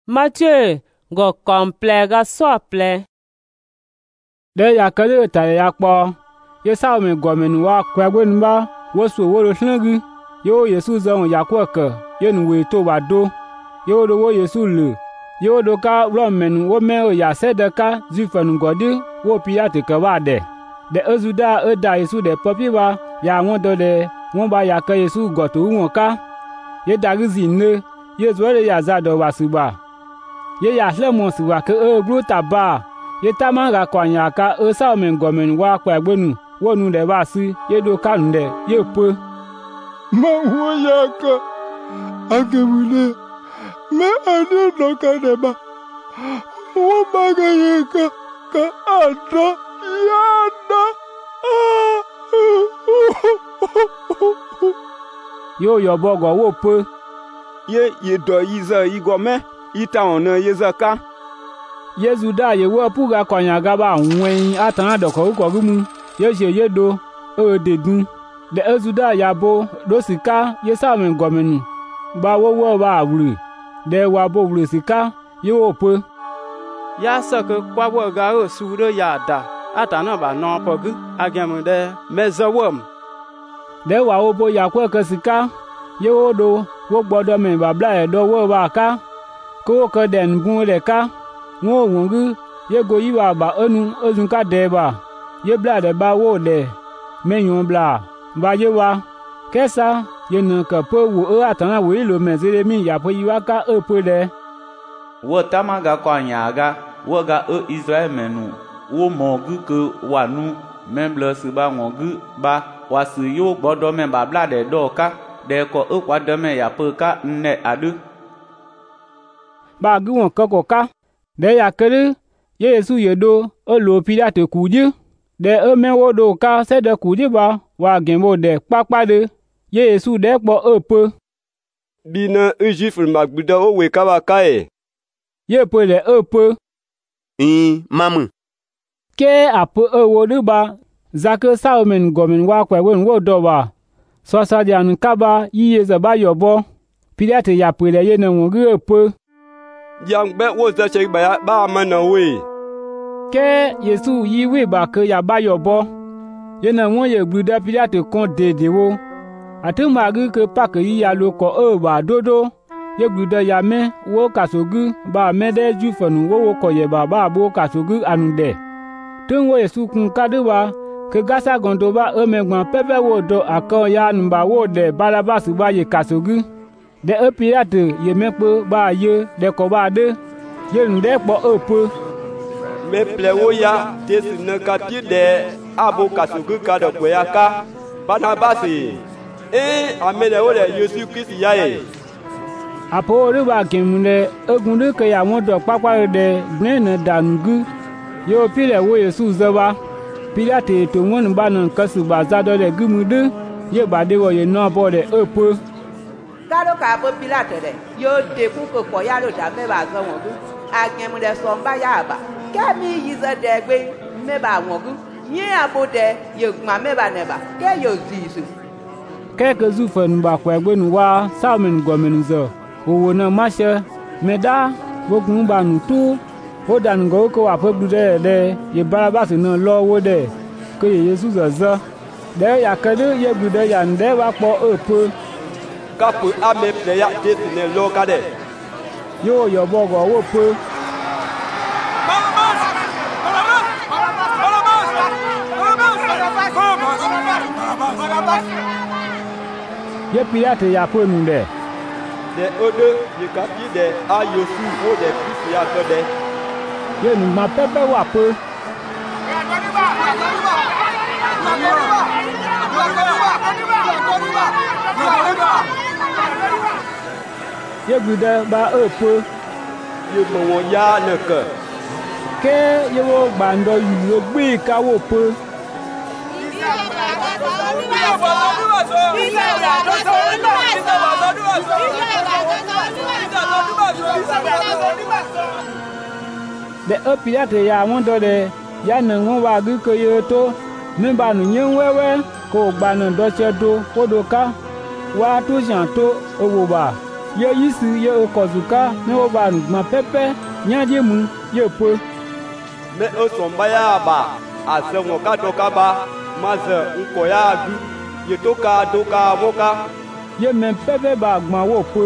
Mathieu go komple ga sople. De ya kale ta ya kpo. Ye sa me gomen wa kwagwen ba wo so wo lo hlagi. Yo Yesu zon ya kwaka ye nu we to wa do. Yo do wo Yesu le. Yo do ka romen wo me o ya sedeka zufanu godi wo Pilate ka wa de. De azuda da Yesu de popi wa ya won do de won ba ya ka Yesu go to won ka. Ye dagizi ne ye zwele ya za do wa suba. Ye ya hlemo suwa ke gru taba. Ye tamanga kwanya ka sa men gomen wa kwagbenu wonu de ba si ye do ka nde ye po. Ma wo ya ka agemule me ade do ka de ba. Wo ba ga ye ka ada ya da. Yo bogo wo po. Ye do yiza igome ita ona yeza ka. Yesu da ye wo puga konya gaba nwen atan adoko ko gumu ye se ye do o dedun de ezuda ya bo do sika ye sa men gomenu ba wo ba wuri de wa bo wuri sika ye wo po ya saka kwa wo ga o su do ya da atana ba no pogu agem de mezawom de wa wo bo ya kwa ka sika ye wo do wo gbodo men ba bla e do wo ba ka ko ko den gun le ka wo wongu ye go yiwa ba anu ozun ka de ba ye bla de ba wo de menyon bla ba ye wa kesa ye na ka po wo atana wo ilo mezere mi ya po yiwa ka po de wo tamaga kwanyaga wo ga Israel menu wo mogu ke wanu memble se ba ngogu ba wasu yo gbodo me ba bla de do ka de ko kwa de me ya po ka nne adu ba gu won ko ka de ya kere Yesu yedo o lo Pilate kuji de me wo do ka se de kuji ba wa genbo de papade Yesu de po po bina Ejiful magbuda o we ka ba ka e ye po le po mamu ke apo wo de ba zake salmen gomen wa kwa won wo do ba so sa jan ka ba yiye za ba yobo Pilate ya po le ye na won ri po yang be wo za che ba ma na we ke Yesu yi we ba ke ya ba yobo ye na won ye gbuda Pilate kon de wo ati magi ke pa ke yi ya lo ko ba dodo ye gbuda ya me wo kasogu ba me de jufanu wo ko ye ba bo kasogu anu de tun wo Yesu kun kadewa ke gasa gondo ba megbon pepe wo do akon ya nba wo de Barabas ba ye kasogu de Pilate ye mepo ba ye de ko ba de ye nde po po me plewo ya tesu na ka ti de abo kasogu ka do ko ya ka Barabas amele wo le Yesu Christ ya e apo ri ba kimle egunde ke ya won do papa de gbena danugu yo pile wo Yesu zaba Pilate to won ba na kasu ba za do le gumude ye ba de wo ye no bo de po kado ka bo Pilate de yo de ku ko ya lo da me ba zo won gu agem de so ba ya ba ke mi yize de gbe me ba won gu yin abo de ye gma me ba ne ba ke yo zisu ke ke zufan ba kwa gbenu wa salmen gomen zo wo na mashe meda wo gun ba nu tu o dan go ko apobu de ye Barabas na lo wo de ke Yesu zo de ya kede ye gbude ya nde wa po po kapu ame ple ya Jesu ne lo ka de yo yo bogo wo po ye Pilate ya po nu de odo ye ka ti de ayosu wo de Kristo ya to de ye nu ma pepe wa po ye gbude ba po ye mo won ya na ka ke ye wo gbando yu gbe ka wo po de Pilate ya won do de ya na won wa gu ko ye to me ba nu yen wewe ko gba na do che do ko do ka wa to jan to owo ba ye yisi ye okozuka me oba nugma pepe nya je mu ye po me o somba ya ba ase won ka do ka ba ma ze nko ya gu ye to ka do ka moka ye me pepe ba gma wo po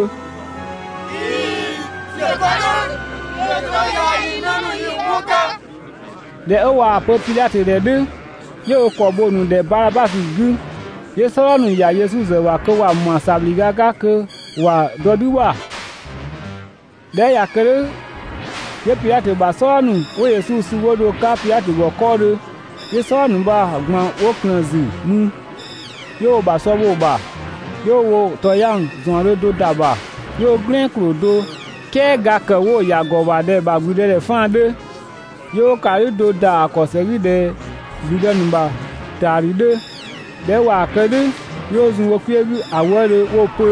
de o wa po Pilate de de ye o ko bonu de Barabas gu ye soro nu ya Yesu ze wa ko wa mo sabliga ga ke wa dodu wa de ya kere ye Pilate ba soro nu wo Yesu su wo do ka Pilate go ko de ye soro nu ba gbon wo kan zi mu yo ba so wo ba yo wo to yang zon re do daba yo green krodo ke ga ke wo ya go ba de ba gbude le fan de yo kari do da akoseri de gbude nu ba tari de wa kede yo zun wo kwegu awore wo po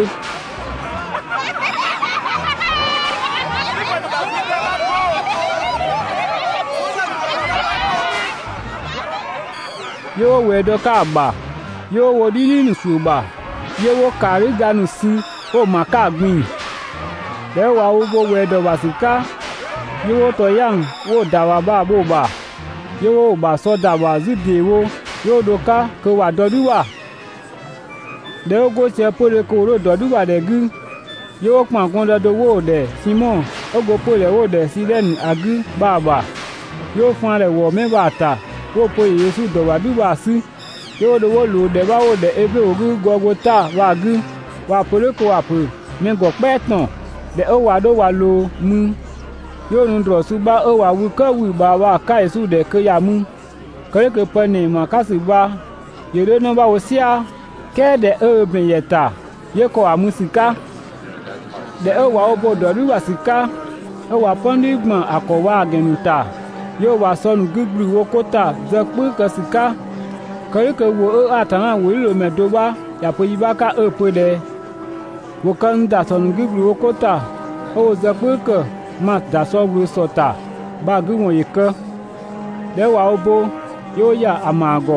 yo we do ka ba yo wo dini nu suba yo wo kari ganu si o maka gbin de wa wo go we do basika yo wo to yang wo da wa ba bo ba yo wo ba so da wa zide wo yo do ka ko wa dodu wa de o go se pore ko ro dodu wa de gu yo pon kon do wo de Simon o go pole wo de silen agu baba yo fun re wo me bata wo po Yesu do wa du ba si yo do wo lu de ba wo de ebe ogu Gogota wa gu wa pore ko wa po me go pe tan de o wa do wa lo mu yo nu dro su ba o wa wu ka wu ba wa ka Yesu de ke ya mu kere ke pe ni ma ka si ba ye do no ba wo sia ke de o bin yeta ye ko amusika de o wa o bo do ru wa sika o wa pondi gbon akowa agenuta yo wa sonu gbigbi wo kota ze pu ke sika kere ke wo o atana wo lo me do ba ya po yi ba ka o po de wo kan da sonu gbigbi wo kota o ze pu ke ma da so wo sota ba gu won ye ke de wa o bo yo ya amago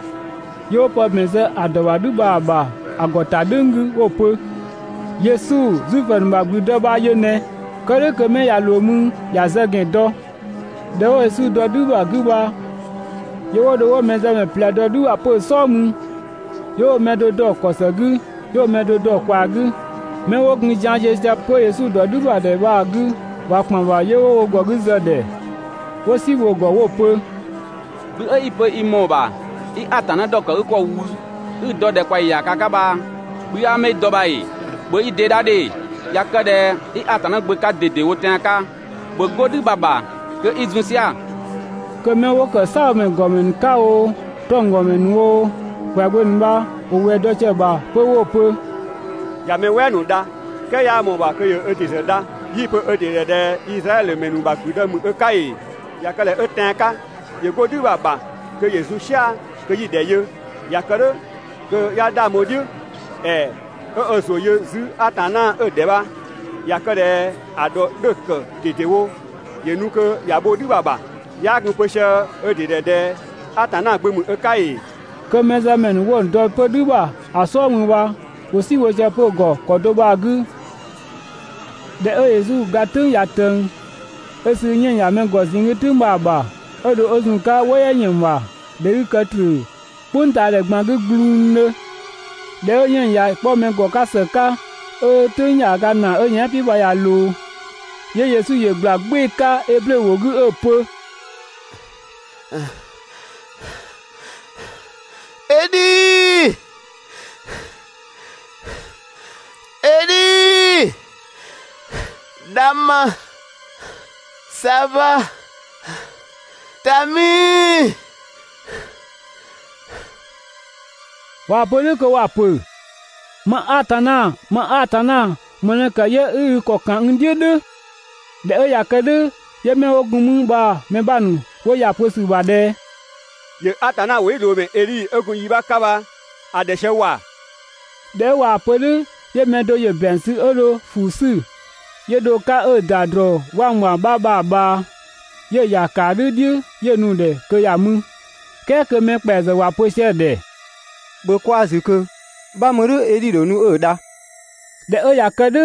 yo po meze adawadu baba agota dengu opo Yesu zufen magbudo ba yene kere ke me ya lomu ya zegen do de o Yesu do du ba guba yo do wo meze me pla do du apo somu yo me do do kosogu yo me do do kwagu me wo gun janje se po Yesu do du ba de ba gu wa pon ba yo wo gogu zede wo si wo go wo po bu e ipo imo ba I atana do ko wu I do de kwa ya kaka ba bu ya me do ba yi bo I de da de ya ka de I atana gbe ka dede wo tan ka bo godi baba ke izunsia ke me wo ko sa me gomen ka o to ngomen wo kwa gbe nba o we do che ba po wo po ya me we nu da ke ya mo ba ke yo e ti se da yi po e ti de Israel menu ba ku de mu e kai ya ka le e tan ka ye godi baba ke Yesu sha ke yi de ye ya ka de ke ya da mo ju e so ye zu atana e de ba ya ka de ado de ke tete wo ye nu ke ya bo di baba ya gun po se e de atana gbe mu e kai ke mezamen wo ndo po di ba aso mu ba wo si wo je po go ko do ba gu de Yesu ga tun ya tun e si yin ya me go zin tun baba odo ozun ka wo ye yin wa de ka tru punta le gban guglune de yin ya po me go ka se ka o tun ya ga na o yin pi ba ya lo ye Yesu ye gbagbe ka eble wo gu opo Edi Dama Sava Tami wa pole ko wa po ma atana mona ka ye ko kan ndie de ya ka de ye me ogun mu ba me banu wo ya po su ba de ye atana we do me eri ogun yi ba ka ba adese wa de wa pole ye me do ye bensi oro fusu ye do ka o dadro wa nwa ba ye ya ka de ye nu de ko ya mu ke me peze wa po se de bo kwa ziku ba muru eri do nu o da de o ya ka de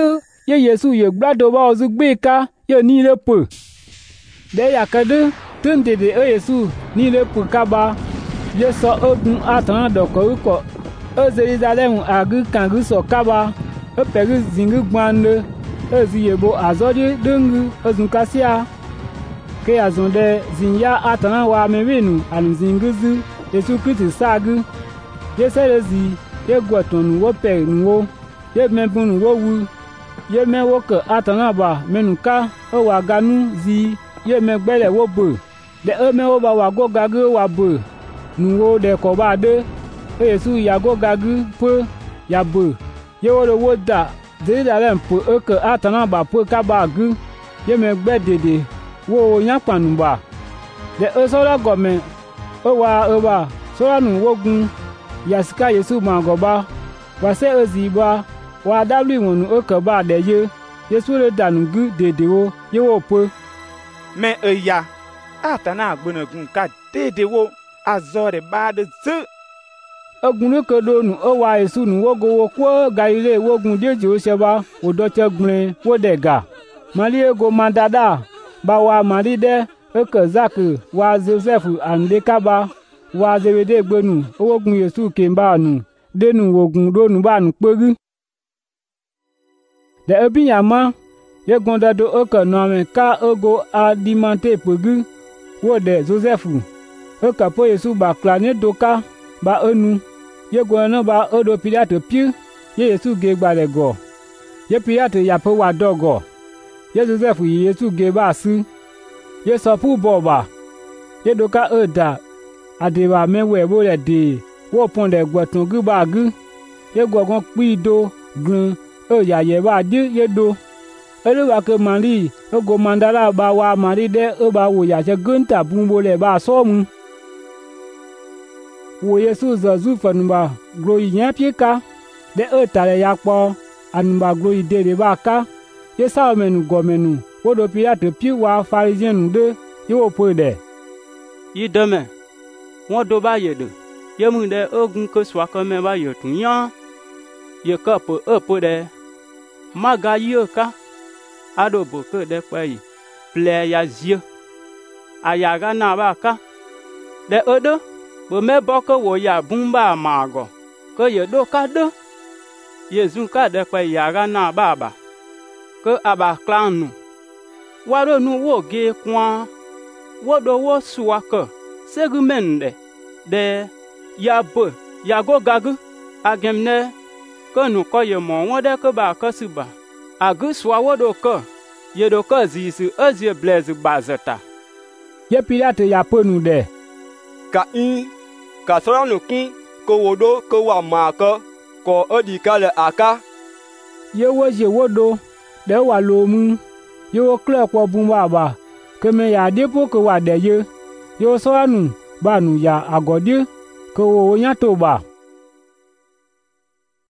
ye Yesu ye gbado ba ozu gbe ka ye ni le pe de ya kede tun dede e Yesu ni le pe ka ba ye so ogun atan do ko e Jerusalem agi kan gu so ka ba e pegu zingu gbande e zi ye bo azodi dungu ozun kasia ke azonde zinya atan wa mewinu an zinguzu Yesu Kristi sagu ye serezi ye gwatonu wo pe nwo ye mebunu wo wu ye me wo ke atana ba menuka o wa ganu zi ye me gbele wo bo de e me wo ba wa go gagu wa bo nu wo de ko ba de e Yesu ya go gagu pe ya bo ye wo da de da len po e ke atana ba po ka ba gu ye me gbe dede wo nya panu ba de e so la gome o wa so nu wogun yasika Yesu ma go ba wa se ozi ba wa dabli wonu o ke ba de ye Yesu le danu gu dede wo ye wo po me ya atana agbona gun ka dede wo azore ba de zu ogun ke do nu o wa Yesu nu wo go wo ko Galile wogun deje o se ba o do che gbin wo de ga mali ego mandada ba wa mari de e ke Zak wa Joseph ande ka ba wa Zebede gbenu owogun Yesu ke ba nu denu wogun do nu ba nu pegu de ebinyama ye gonda do o ke no me ka ogo adimante pegu wo de Joseph o ka po Yesu ba klane do ka ba enu ye gona ba odo Pilate piu ye Yesu ge gba le go ye Pilate ya po wa dogo ye Joseph yi Yesu ge ba su ye so pu bo ba ye do ka oda adeba mewe bo le de wo pon de gbotun gu ba gu ye gogon pi do gun o ya ye ba di ye do eluwa ke mari o go mandala ba wa mari de o ba wo ya je gunta bumbo le ba so mu wo Yesu zazu fanuba gro yin pie ka de o tare ya po anuba gro ide de ba ka ye sa menu go menu wo do Pilate pi wa Pharisien de ye wo po de yi deme wọ́n do ba ye de ye mu de ogun ke swa ke me ba ye tunya ye ka po de maga ye ka ado bo ke de pa yi ple ya zie ayaga na ba ka de odo bo me bo ke wo ya bumba mago ke ye do ka de Yesu ka de pa yaga na ba ke aba klanu waro nu wo ge kwa wo do wo swa ke segumende de ya bo ya go gagu agemne ke nu ko ye mo wode ke ba ka suba agu swa wodo ke ye do ka zisu azie blaze bazata ye Pilate ya ponu de ka sora nu kin ko wodo ko wa ma ka ko odi ka le aka ye wo je wodo de wa lo mu ye wo kle po bun ba ke me ya depo ko wa de ye yo so anu ba nu ya agodi ko wo nya to ba